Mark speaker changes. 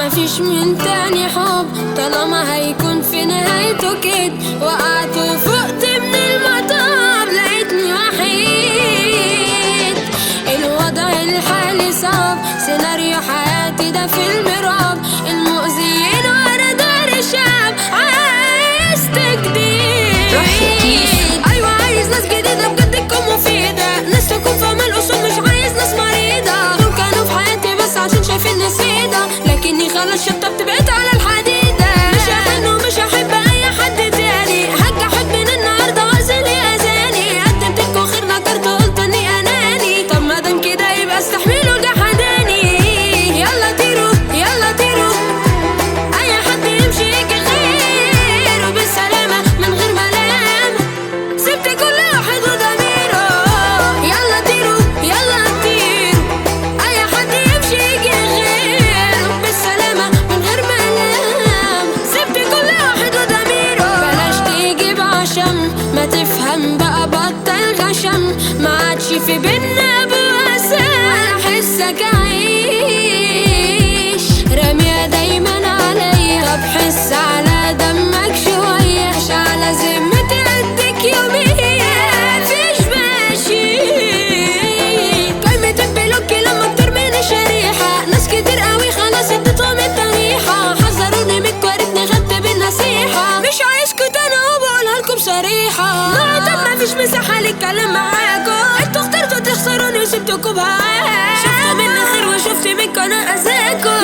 Speaker 1: مفيش من تاني حب طالما هيكون في نهايته كده. وقعت وفقت من المطب لقيتني وحيد. الوضع الحالي صعب، سيناريو حياتي ده فيلم رعب. المؤذيين ورا دار الشعب، عايز تجديد. ايوه عايز ناس جديدة بجد تكون مفيدة، ناس تكون فاهمة الأصول، مش عايز ناس مريضة. دول كانوا في حياتي بس عشان شايفيني سيدة، لكني خلاص شطبت بقيت على الحديدة. مش هحن ومش هحب أي حد تاني، هجحد من النهاردة غازلي أذاني. قدمت لكم خير نكرت قلت إني أناني، طب مادام كده يبقى استحملوا جحداني. يلا طيروا يلا طيروا، أي حد يمشي يجي غيره بالسلامة من غير ملام. سبت كل واحد وضميره. يلا طيروا يلا طيروا، أي حد يمشي يجي غيره بالسلامة من غير ملام. سبت كل واحد وضميره. بلاش تيجي بعشم، ما تفهم بقى بطل غشم. ما عادش في بينا بواسام، حسك عيش رامية دايما عليا. بحس على دمك شوية، مش على ذمتي قدك يوميا. مفيش ماشي كلمة بلوك لما اكتر من شريحة. ناس كتير قوي خلاص اديتهم التريحة، حذروني من كوارتني غبت بالنصيحة. مش عايزكوا تاني وبقولها لكم صريحة. طب مفيش مساحة للكلام معاكوا، انتوا اخترتوا تخسروني وسبتكوا بهواكوا. شفتوا مني خير وشفت منكوا انا اذاكوا.